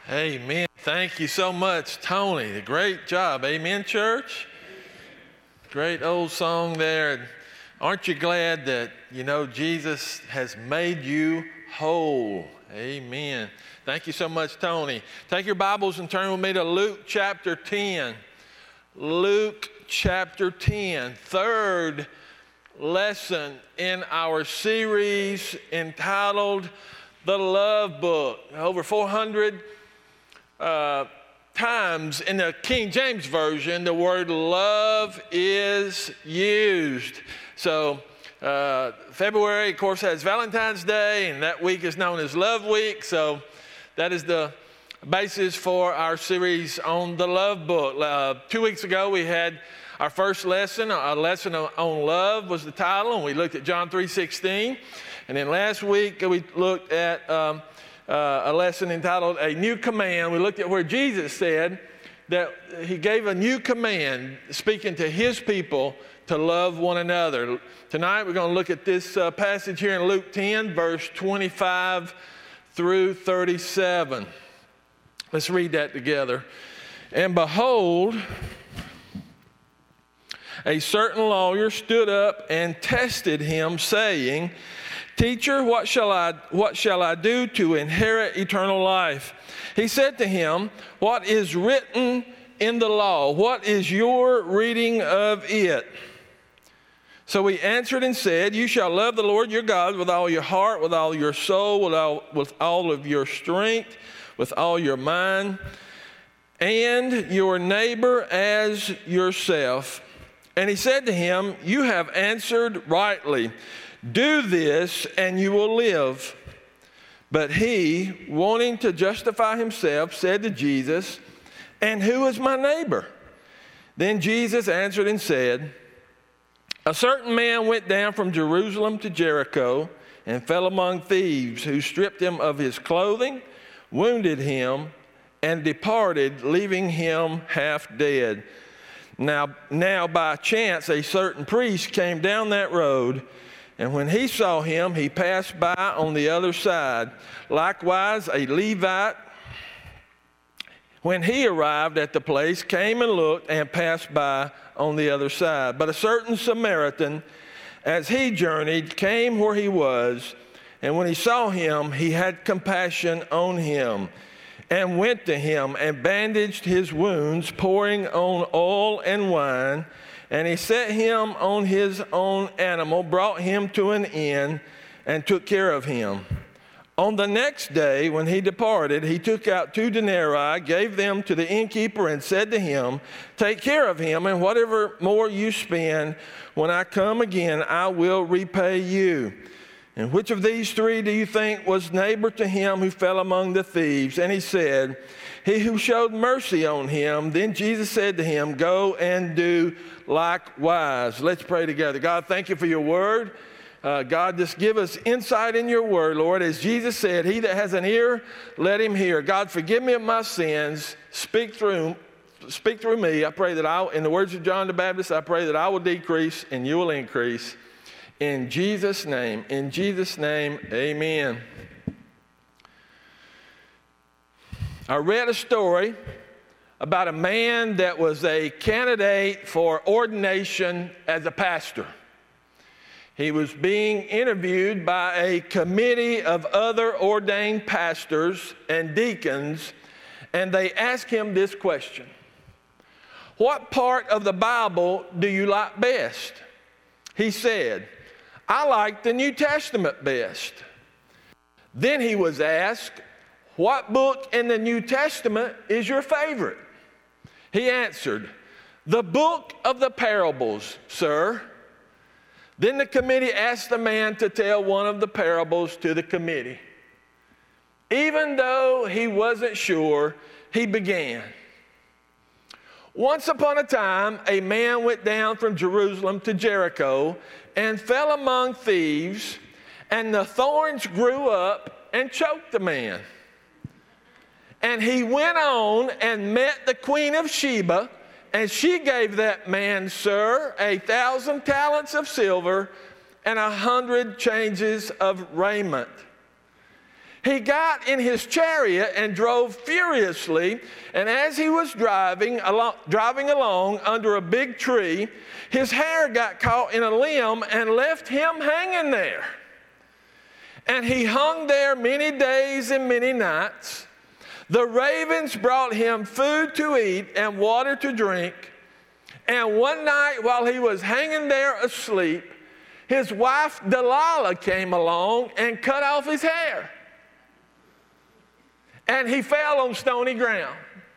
Amen. Thank you so much, Tony. Great job. Amen, church. Great old song there. Aren't you glad that, Jesus has made you whole? Amen. Thank you so much, Tony. Take your Bibles and turn with me to Luke chapter 10. Luke chapter 10, third lesson in our series entitled The Love Book. Over 400 times in the King James Version, the word love is used. So February, of course, has Valentine's Day, and that week is known as Love Week. So that is the basis for our series on the Love Book. 2 weeks ago, we had our first lesson. A lesson on love was the title, and we looked at John 3:16. And then last week, we looked at a lesson entitled A New Command. We looked at where Jesus said that he gave a new command, speaking to his people to love one another. Tonight we're going to look at this passage here in Luke 10, verse 25 through 37. Let's read that together. And behold, a certain lawyer stood up and tested him, saying, Teacher, what shall I do to inherit eternal life? He said to him, What is written in the law? What is your reading of it? So he answered and said, You shall love the Lord your God with all your heart, with all your soul, with all of your strength, with all your mind, and your neighbor as yourself. And he said to him, You have answered rightly. Do this and you will live. But he, wanting to justify himself, said to Jesus, And who is my neighbor? Then Jesus answered and said, A certain man went down from Jerusalem to Jericho and fell among thieves, who stripped him of his clothing, wounded him, and departed, leaving him half dead. Now by chance a certain priest came down that road, and when he saw him, he passed by on the other side. Likewise, a Levite, when he arrived at the place, came and looked and passed by on the other side. But a certain Samaritan, as he journeyed, came where he was, and when he saw him, he had compassion on him, and went to him and bandaged his wounds, pouring on oil and wine. And he set him on his own animal, brought him to an inn, and took care of him. On the next day, when he departed, he took out 2 denarii, gave them to the innkeeper, and said to him, Take care of him, and whatever more you spend, when I come again, I will repay you. And which of these 3 do you think was neighbor to him who fell among the thieves? And he said, He who showed mercy on him. Then Jesus said to him, Go and do likewise. Let's pray together. God, thank you for your word. God, just give us insight in your word, Lord. As Jesus said, He that has an ear, let him hear. God, forgive me of my sins. Speak through me. I pray that in the words of John the Baptist, I pray that I will decrease and you will increase. In Jesus' name, amen. I read a story about a man that was a candidate for ordination as a pastor. He was being interviewed by a committee of other ordained pastors and deacons, and they asked him this question: What part of the Bible do you like best? He said, I like the New Testament best. Then he was asked, What book in the New Testament is your favorite? He answered, The book of the parables, sir. Then the committee asked the man to tell one of the parables to the committee. Even though he wasn't sure, he began. Once upon a time, a man went down from Jerusalem to Jericho and fell among thieves, and the thorns grew up and choked the man. And he went on and met the Queen of Sheba, and she gave that man, sir, 1,000 talents of silver and 100 changes of raiment. He got in his chariot and drove furiously, and as he was driving along under a big tree, his hair got caught in a limb and left him hanging there. And he hung there many days and many nights. The ravens brought him food to eat and water to drink. And one night while he was hanging there asleep, his wife Delilah came along and cut off his hair. And he fell on stony ground.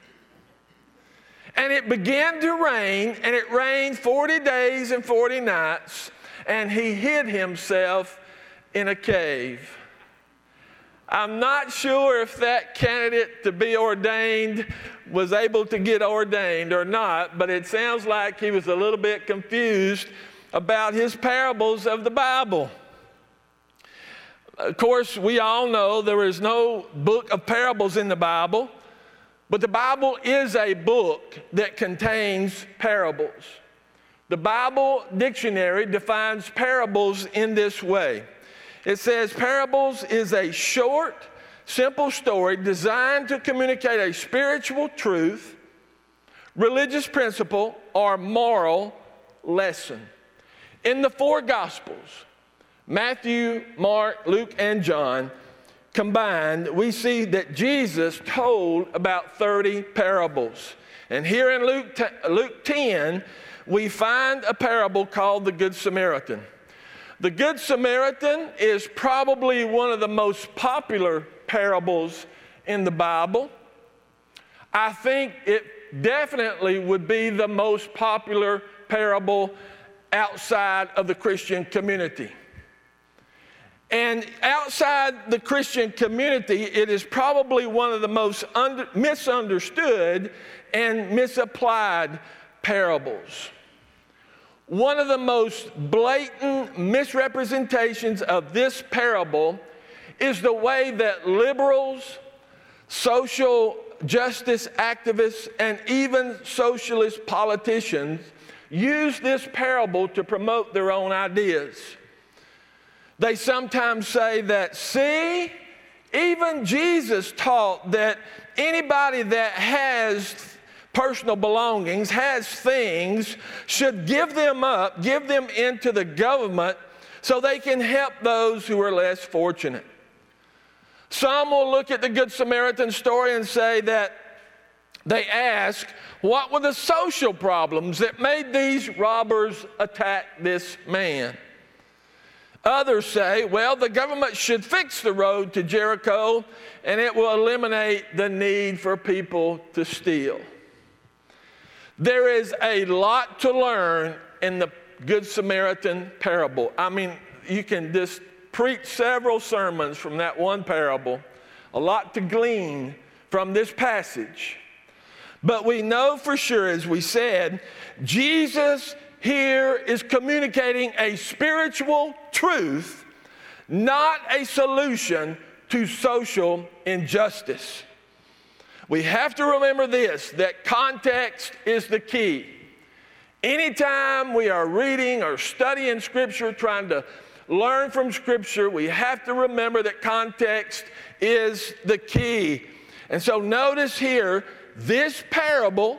And it began to rain, and it rained 40 days and 40 nights, and he hid himself in a cave. I'm not sure if that candidate to be ordained was able to get ordained or not, but it sounds like he was a little bit confused about his parables of the Bible. Of course, we all know there is no book of parables in the Bible, but the Bible is a book that contains parables. The Bible dictionary defines parables in this way. It says parables is a short, simple story designed to communicate a spiritual truth, religious principle, or moral lesson. In the four Gospels, Matthew, Mark, Luke, and John combined, we see that Jesus told about 30 parables. And here in Luke 10, we find a parable called the Good Samaritan. The Good Samaritan is probably one of the most popular parables in the Bible. I think it definitely would be the most popular parable outside of the Christian community. And outside the Christian community, it is probably one of the most misunderstood and misapplied parables. One of the most blatant misrepresentations of this parable is the way that liberals, social justice activists, and even socialist politicians use this parable to promote their own ideas. They sometimes say that, see, even Jesus taught that anybody that has personal belongings, has things, should give them up, give them into the government so they can help those who are less fortunate. Some will look at the Good Samaritan story and say that they ask, what were the social problems that made these robbers attack this man? Others say, well, the government should fix the road to Jericho and it will eliminate the need for people to steal. There is a lot to learn in the Good Samaritan parable. I mean, you can just preach several sermons from that one parable, a lot to glean from this passage. But we know for sure, as we said, Jesus here is communicating a spiritual truth, not a solution to social injustice. We have to remember this, that context is the key. Anytime we are reading or studying Scripture, trying to learn from Scripture, we have to remember that context is the key. And so notice here, this parable,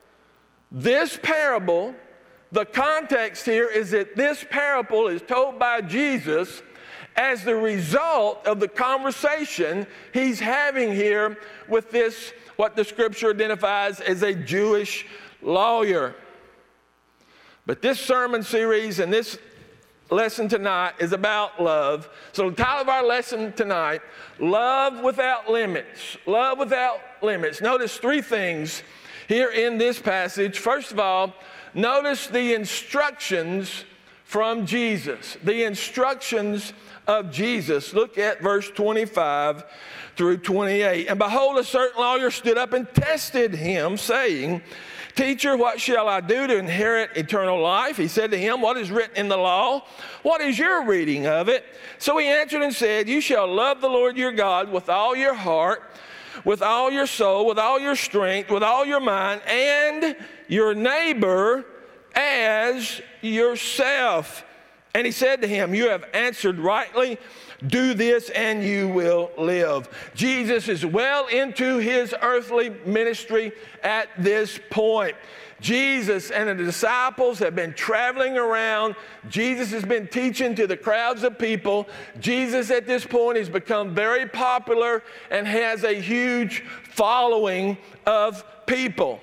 the context here is that this parable is told by Jesus as the result of the conversation he's having here with this, what the Scripture identifies as a Jewish lawyer. But this sermon series and this lesson tonight is about love. So the title of our lesson tonight, Love Without Limits. Love without limits. Notice three things here in this passage. First of all, notice the instructions from Jesus. The instructions of Jesus. Look at verse 25 through 28. And behold, a certain lawyer stood up and tested him, saying, Teacher, what shall I do to inherit eternal life? He said to him, What is written in the law? What is your reading of it? So he answered and said, You shall love the Lord your God with all your heart, with all your soul, with all your strength, with all your mind, and your neighbor as yourself. And he said to him, You have answered rightly. Do this and you will live. Jesus is well into his earthly ministry at this point. Jesus and the disciples have been traveling around. Jesus has been teaching to the crowds of people. Jesus at this point has become very popular and has a huge following of people.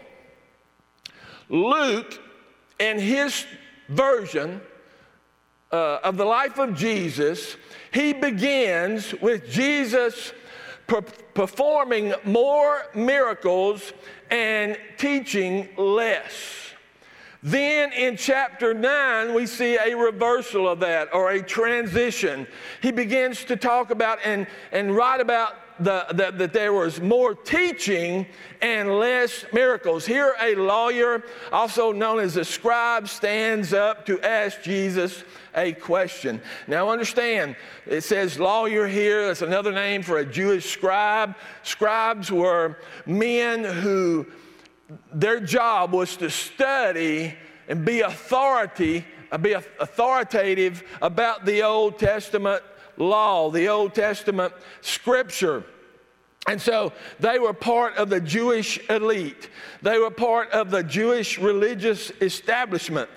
Luke, in his version of the life of Jesus, he begins with Jesus performing more miracles and teaching less. Then in chapter 9, we see a reversal of that, or a transition. He begins to talk about and write about that there was more teaching and less miracles. Here a lawyer, also known as a scribe, stands up to ask Jesus a question. Now understand, it says lawyer here. That's another name for a Jewish scribe. Scribes were men who their job was to study and be authoritative about the Old Testament law, the Old Testament scripture. And so they were part of the Jewish elite. They were part of the Jewish religious establishment.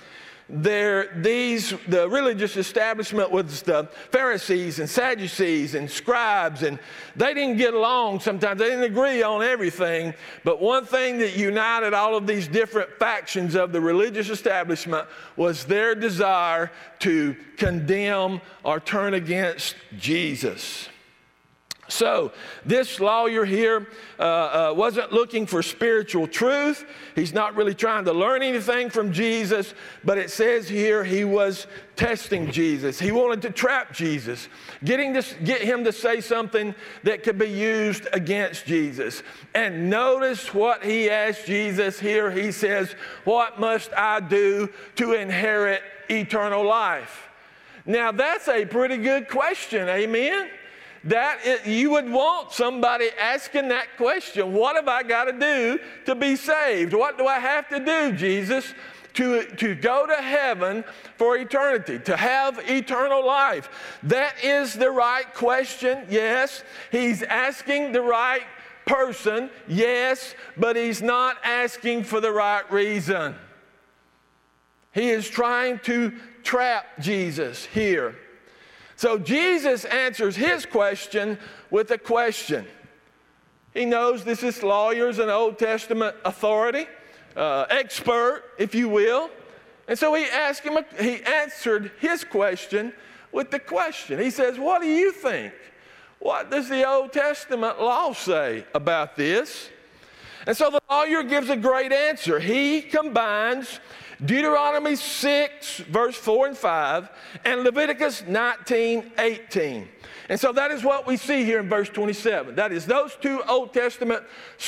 The religious establishment was the Pharisees and Sadducees and scribes, and they didn't get along sometimes. They didn't agree on everything. But one thing that united all of these different factions of the religious establishment was their desire to condemn or turn against Jesus. So this lawyer here wasn't looking for spiritual truth. He's not really trying to learn anything from Jesus, but it says here he was testing Jesus. He wanted to trap Jesus, get him to say something that could be used against Jesus. And notice what he asked Jesus here. He says, "What must I do to inherit eternal life?" Now that's a pretty good question, amen? You would want somebody asking that question. What have I got to do to be saved? What do I have to do, Jesus, to go to heaven for eternity, to have eternal life? That is the right question, yes. He's asking the right person, yes, but he's not asking for the right reason. He is trying to trap Jesus here. So Jesus answers his question with a question. He knows this lawyer's an Old Testament authority, expert, if you will. And so he answered his question with the question. He says, "What do you think? What does the Old Testament law say about this?" And so the lawyer gives a great answer. He combines Deuteronomy 6, verse 4 and 5, and Leviticus 19, 18. And so that is what we see here in verse 27. That is those two Old Testament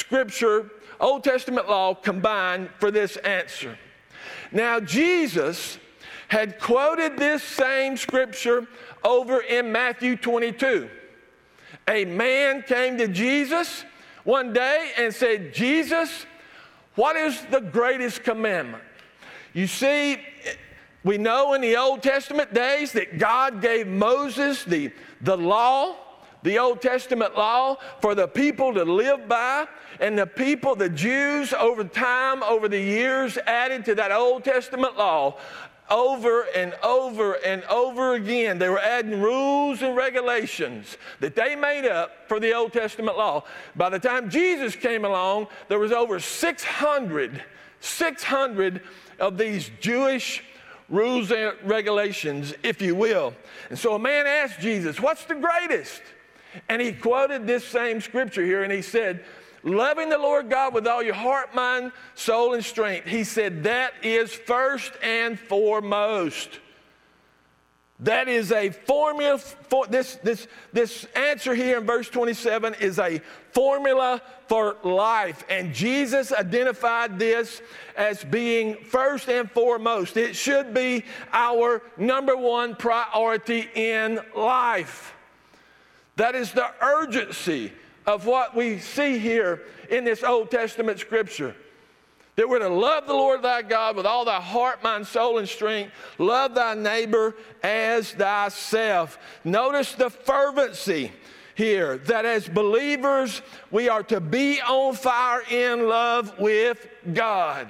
law combined for this answer. Now, Jesus had quoted this same scripture over in Matthew 22. A man came to Jesus one day and said, "Jesus, what is the greatest commandment?" You see, we know in the Old Testament days that God gave Moses the law, the Old Testament law, for the people to live by. And the Jews, over time, over the years, added to that Old Testament law over and over and over again. They were adding rules and regulations that they made up for the Old Testament law. By the time Jesus came along, there was over 600 of these Jewish rules and regulations, if you will. And so a man asked Jesus, "What's the greatest?" And he quoted this same scripture here, and he said, "Loving the Lord God with all your heart, mind, soul, and strength." He said that is first and foremost. That is a formula for this answer here in verse 27 is a formula for life. And Jesus identified this as being first and foremost. It should be our number one priority in life. That is the urgency of what we see here in this Old Testament scripture. That we're to love the Lord thy God with all thy heart, mind, soul, and strength. Love thy neighbor as thyself. Notice the fervency here, that as believers, we are to be on fire in love with God.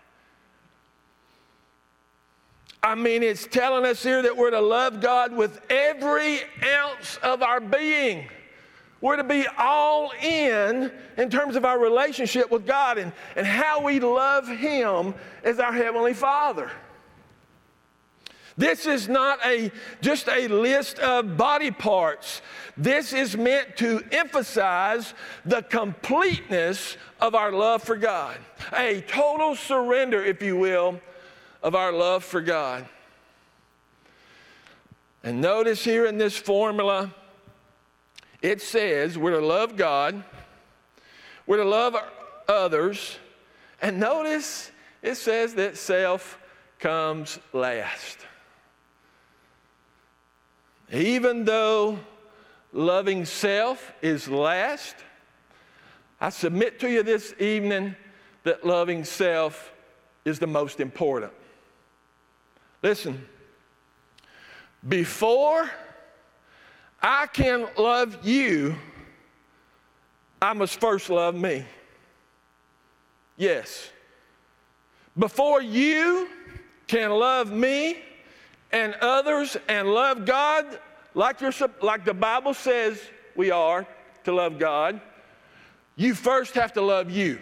I mean, it's telling us here that we're to love God with every ounce of our being. We're to be all in terms of our relationship with God and how we love Him as our Heavenly Father. This is not just a list of body parts. This is meant to emphasize the completeness of our love for God. A total surrender, if you will, of our love for God. And notice here in this formula, it says we're to love God, we're to love others, and notice it says that self comes last. Even though loving self is last, I submit to you this evening that loving self is the most important. Listen, before I can love you, I must first love me. Yes. Before you can love me and others and love God like the Bible says we are to love God, you first have to love you.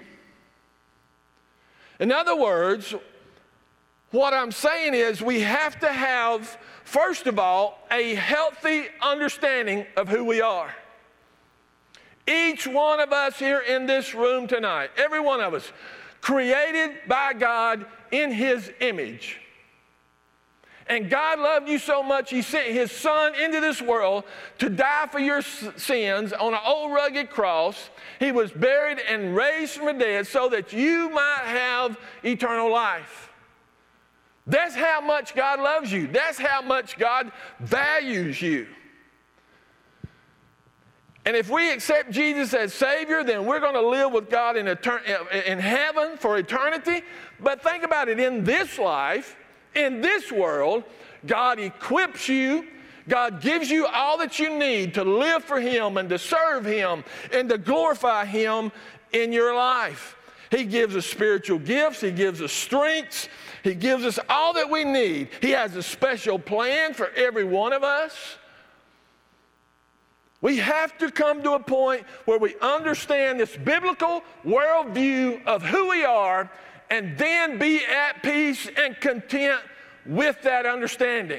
In other words, what I'm saying is we have to have, first of all, a healthy understanding of who we are. Each one of us here in this room tonight, every one of us, created by God in His image. And God loved you so much, He sent His Son into this world to die for your sins on an old rugged cross. He was buried and raised from the dead so that you might have eternal life. That's how much God loves you. That's how much God values you. And if we accept Jesus as Savior, then we're going to live with God in heaven for eternity. But think about it, in this life, in this world, God equips you, God gives you all that you need to live for Him and to serve Him and to glorify Him in your life. He gives us spiritual gifts, He gives us strengths, He gives us all that we need. He has a special plan for every one of us. We have to come to a point where we understand this biblical worldview of who we are and then be at peace and content with that understanding.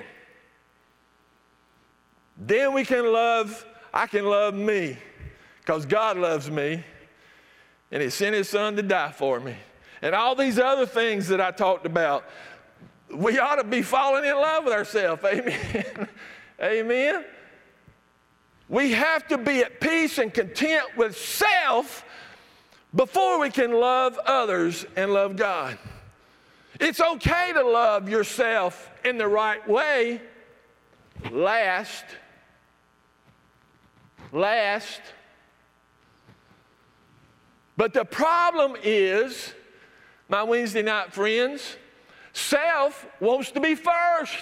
Then I can love me because God loves me and He sent His Son to die for me. And all these other things that I talked about, we ought to be falling in love with ourselves. Amen. Amen. We have to be at peace and content with self before we can love others and love God. It's okay to love yourself in the right way. Last. But the problem is, my Wednesday night friends, self wants to be first.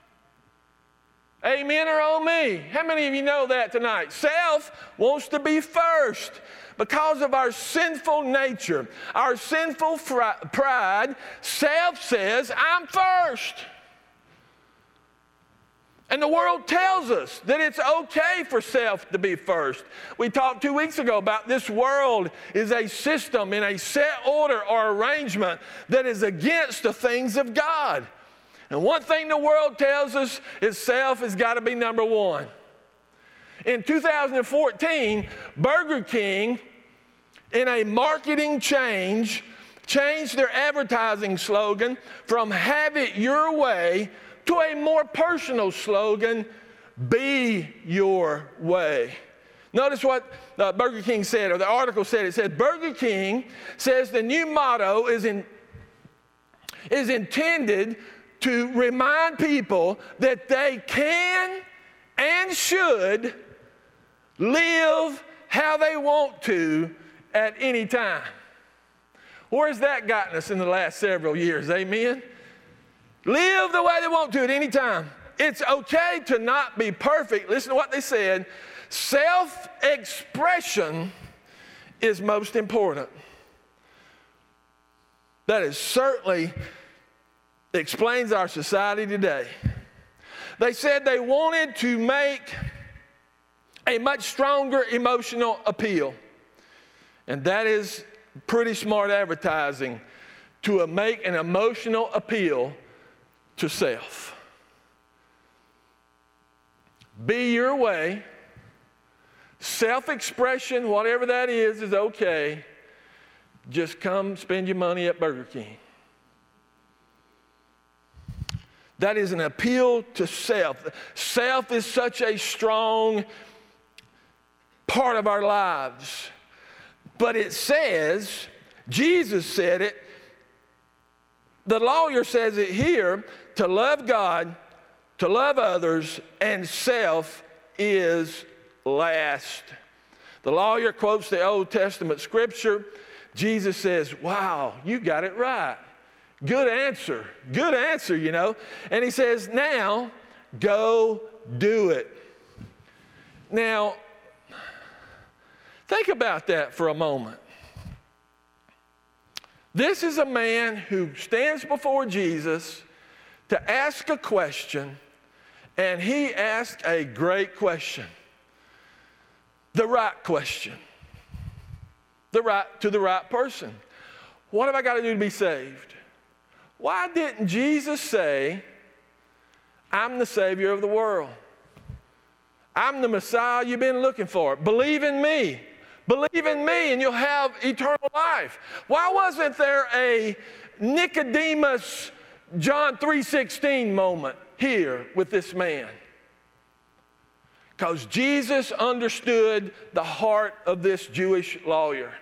Amen or oh me? How many of you know that tonight? Self wants to be first. Because of our sinful nature, our sinful pride, self says, I'm first. And the world tells us that it's okay for self to be first. We talked 2 weeks ago about this world is a system in a set order or arrangement that is against the things of God. And one thing the world tells us is self has got to be number one. In 2014, Burger King, in a marketing change, changed their advertising slogan from "Have it your way" to a more personal slogan, "Be your way." Notice what Burger King said, or the article said. It said, Burger King says the new motto is intended to remind people that they can and should live how they want to at any time. Where's that gotten us in the last several years? Amen? Live the way they want to at any time. It's okay to not be perfect. Listen to what they said. Self-expression is most important. That is certainly explains our society today. They said they wanted to make a much stronger emotional appeal. And that is pretty smart advertising, to make an emotional appeal to self. Be your way. Self-expression, whatever that is okay. Just come spend your money at Burger King. That is an appeal to self. Self is such a strong part of our lives. But it says, Jesus said it, the lawyer says it here, to love God, to love others, and self is last. The lawyer quotes the Old Testament scripture. Jesus says, wow, you got it right. Good answer, you know. And he says, now, go do it. Now, think about that for a moment. This is a man who stands before Jesus to ask a question, and he asked a great question. The right question. To the right person. What have I got to do to be saved? Why didn't Jesus say, I'm the Savior of the world? I'm the Messiah you've been looking for. Believe in me. Believe in me and you'll have eternal life. Why wasn't there a Nicodemus, John 3:16 moment here with this man? Because Jesus understood the heart of this Jewish lawyer.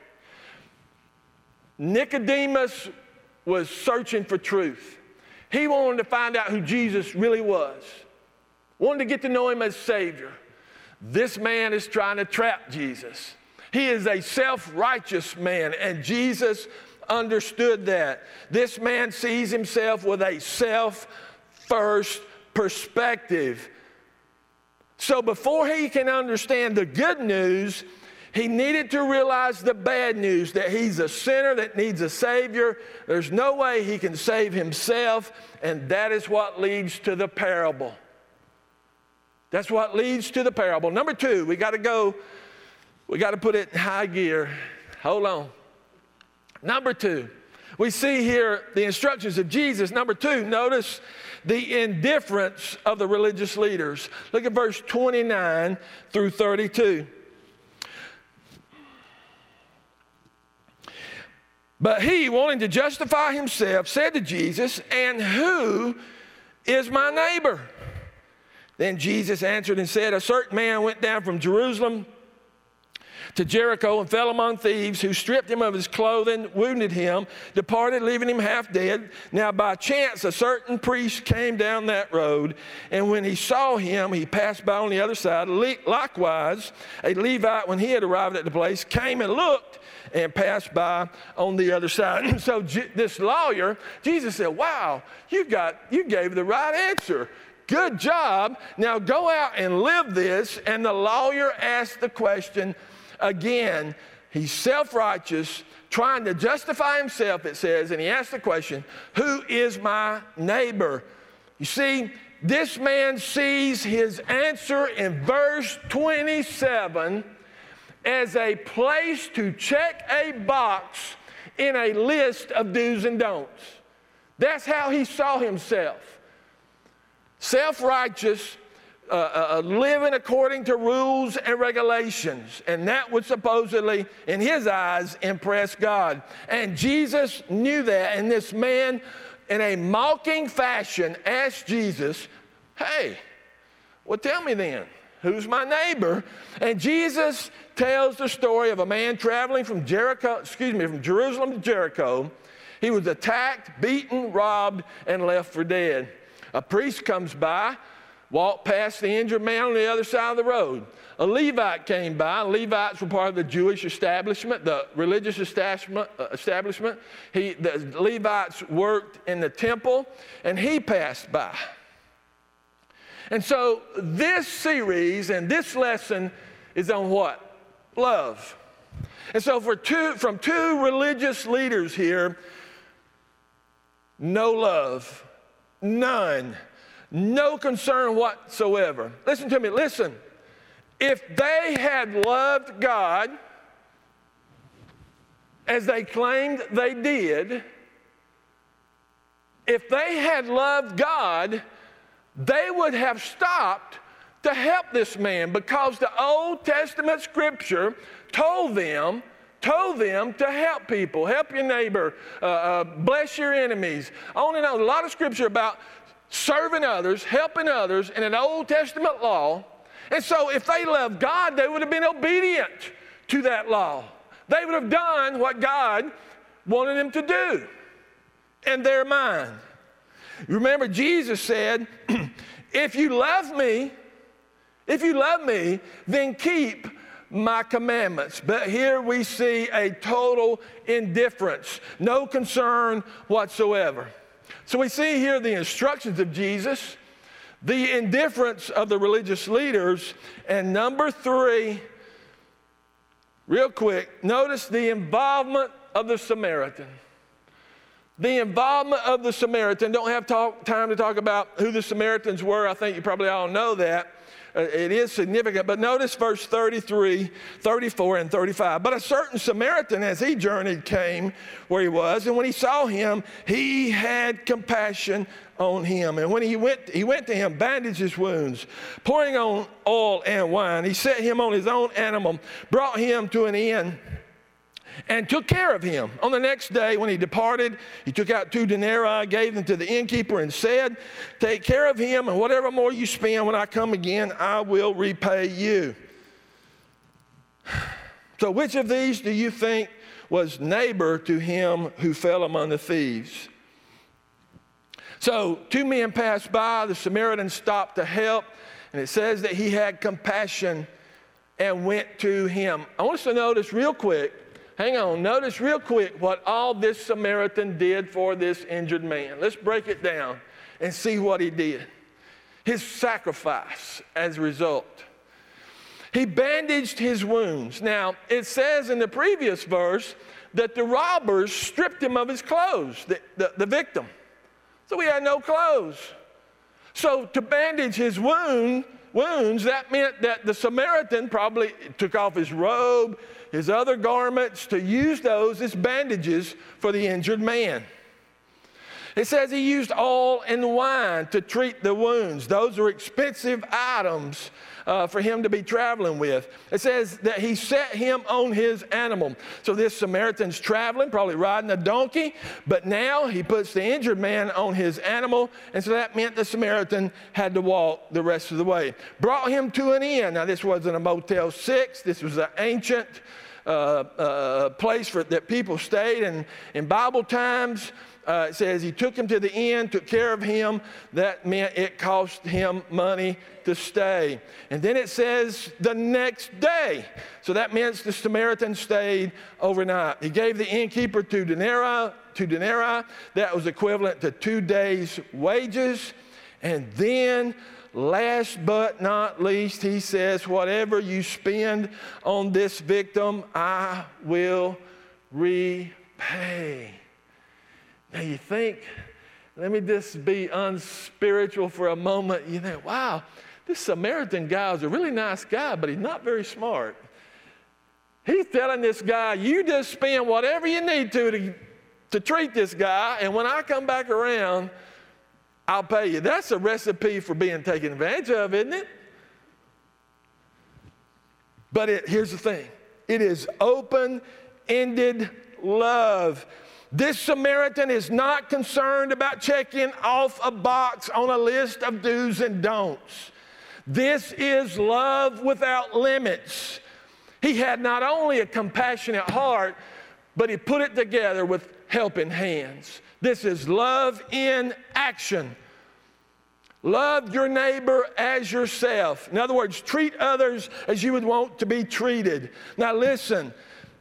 Nicodemus was searching for truth. He wanted to find out who Jesus really was. Wanted to get to know him as Savior. This man is trying to trap Jesus. He is a self-righteous man, and Jesus understood that. This man sees himself with a self-first perspective. So before he can understand the good news, he needed to realize the bad news, that he's a sinner that needs a Savior. There's no way he can save himself, and that is what leads to the parable. That's what leads to the parable. Number two, we got to put it in high gear. Hold on. Number two, we see here the instructions of Jesus. Number two, notice the indifference of the religious leaders. Look at verse 29 through 32. But he, wanting to justify himself, said to Jesus, and who is my neighbor? Then Jesus answered and said, a certain man went down from Jerusalem to Jericho and fell among thieves, who stripped him of his clothing, wounded him, departed, leaving him half dead. Now by chance a certain priest came down that road, and when he saw him, he passed by on the other side. Likewise, a Levite, when he had arrived at the place, came and looked and passed by on the other side. So this lawyer, Jesus said, wow, you gave the right answer. Good job. Now go out and live this. And the lawyer asked the question again. He's self-righteous, trying to justify himself, it says, and he asked the question, who is my neighbor? You see, this man sees his answer in verse 27 as a place to check a box in a list of do's and don'ts. That's how he saw himself. Self-righteous, living according to rules and regulations. And that would supposedly, in his eyes, impress God. And Jesus knew that. And this man, in a mocking fashion, asked Jesus, hey, well, tell me then, who's my neighbor? And Jesus tells the story of a man traveling from Jerusalem to Jericho. He was attacked, beaten, robbed, and left for dead. A priest comes by walked past the injured man on the other side of the road. A Levite came by. Levites were part of the Jewish establishment, the religious establishment. The Levites worked in the temple, and he passed by. And so this series and this lesson is on what? Love. And so from two religious leaders here, no love, none, no concern whatsoever. Listen to me, listen. If they had loved God as they claimed they did, if they had loved God, they would have stopped to help this man, because the Old Testament scripture told them to help people, help your neighbor, bless your enemies. On and on. A lot of scripture about serving others, helping others in an Old Testament law. And so if they loved God, they would have been obedient to that law. They would have done what God wanted them to do in their mind. Remember, Jesus said, if you love me, then keep my commandments. But here we see a total indifference, no concern whatsoever. So we see here the instructions of Jesus, the indifference of the religious leaders, and number 3, real quick, notice the involvement of the Samaritan. The involvement of the Samaritan. Don't have time to talk about who the Samaritans were. I think you probably all know that. It is significant. But notice verse 33, 34, and 35. But a certain Samaritan, as he journeyed, came where he was. And when he saw him, he had compassion on him. And when he went to him, bandaged his wounds, pouring on oil and wine. He set him on his own animal, brought him to an inn, and took care of him. On the next day, when he departed, he took out 2 denarii, gave them to the innkeeper, and said, take care of him, and whatever more you spend, when I come again, I will repay you. So which of these do you think was neighbor to him who fell among the thieves? So 2 men passed by. The Samaritan stopped to help, and it says that he had compassion and went to him. I want us to notice real quick, notice real quick what all this Samaritan did for this injured man. Let's break it down and see what he did. His sacrifice as a result. He bandaged his wounds. Now, it says in the previous verse that the robbers stripped him of his clothes, the victim. So he had no clothes. So to bandage his wounds, that meant that the Samaritan probably took off his robe, his other garments, to use those as bandages for the injured man. It says he used oil and wine to treat the wounds. Those are expensive items for him to be traveling with. It says that he set him on his animal. So this Samaritan's traveling, probably riding a donkey, but now he puts the injured man on his animal, and so that meant the Samaritan had to walk the rest of the way. Brought him to an inn. Now this wasn't a Motel 6. This was an ancient place that people stayed in Bible times. It says he took him to the inn, took care of him. That meant it cost him money to stay. And then it says the next day. So that means the Samaritan stayed overnight. He gave the innkeeper 2 denarii. That was equivalent to 2 days' wages. And then, last but not least, he says, whatever you spend on this victim, I will repay. Now you think, let me just be unspiritual for a moment. You think, wow, this Samaritan guy is a really nice guy, but he's not very smart. He's telling this guy, you just spend whatever you need to treat this guy, and when I come back around, I'll pay you. That's a recipe for being taken advantage of, isn't it? But here's the thing. It is open-ended love. This Samaritan is not concerned about checking off a box on a list of do's and don'ts. This is love without limits. He had not only a compassionate heart, but he put it together with helping hands. This is love in action. Love your neighbor as yourself. In other words, treat others as you would want to be treated. Now listen,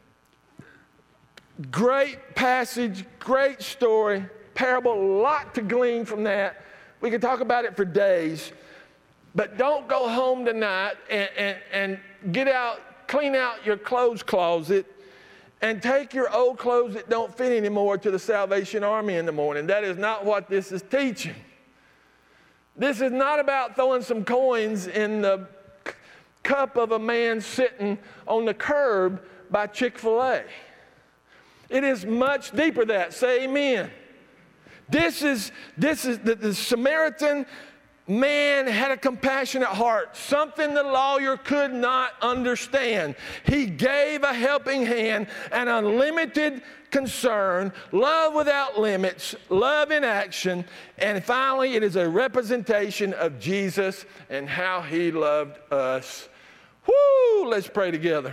great passage, great story, parable, a lot to glean from that. We could talk about it for days. But don't go home tonight and clean out your clothes closet and take your old clothes that don't fit anymore to the Salvation Army in the morning. That is not what this is teaching. This is not about throwing some coins in the cup of a man sitting on the curb by Chick-fil-A. It is much deeper than that. Say amen. This is the Samaritan man had a compassionate heart, something the lawyer could not understand. He gave a helping hand, an unlimited concern, love without limits, love in action, and finally it is a representation of Jesus and how he loved us. Woo! Let's pray together.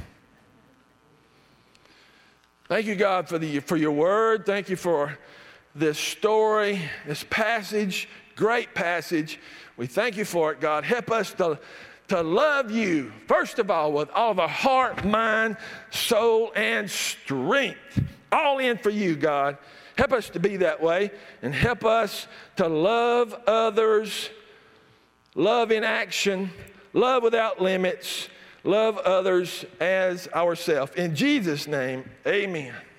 Thank you, God, for your word. Thank you for this story, this passage. Great passage. We thank you for it, God. Help us to love you, first of all, with all of our heart, mind, soul, and strength. All in for you, God. Help us to be that way, and help us to love others, love in action, love without limits, love others as ourselves. In Jesus' name, amen.